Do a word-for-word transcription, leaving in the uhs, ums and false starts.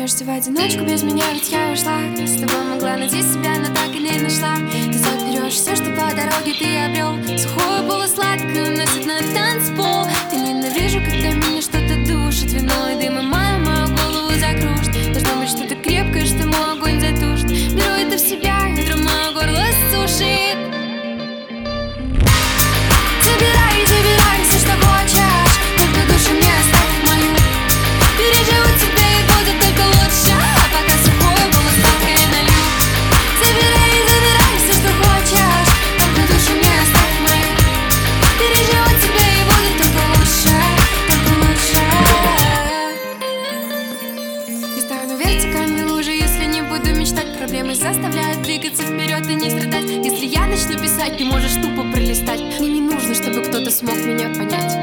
остаешься в одиночку без меня, ведь я ушла. С тобой могла найти себя, но так и не нашла. Ты заберешь все, что по дороге ты обрел. Сухую полусладкую носит на танцпол. Я ненавижу, когда меня что-то душит. Вино и дым и мою, мою голову закружит. Должно быть что-то крепкое, что мой огонь затушит. Беру это в себя, ветром мое горло сушит. Забирай, забирай все, что хочешь, только душу не оставь мою. Переживу тебя и будет только лучше, а пока сухое полусладкое налью. Забирай, забирай все, что хочешь, только душу не оставь мою. Переживу тебя и будет только лучше, только лучше. Я стану вертикальной лужей, если не буду мечтать. Проблемы заставляют двигаться вперед и не страдать. Если я начну писать, ты можешь тупо пролистать. Мне не нужно, чтобы кто-то смог меня понять.